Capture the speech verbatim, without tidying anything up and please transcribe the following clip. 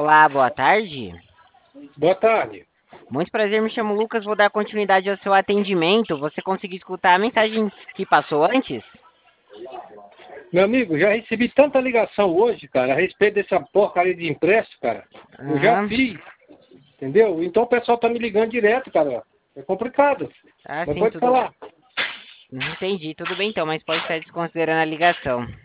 Olá, boa tarde. Boa tarde. Muito prazer, me chamo Lucas, vou dar continuidade ao seu atendimento. Você conseguiu escutar a mensagem que passou antes? Meu amigo, já recebi tanta ligação hoje, cara, a respeito dessa porcaria de empréstimo, cara. Eu já Aham. fiz, entendeu? Então o pessoal tá me ligando direto, cara. É complicado. Ah, Mas sim, pode tudo. falar. Entendi, tudo bem então, mas pode estar desconsiderando a ligação.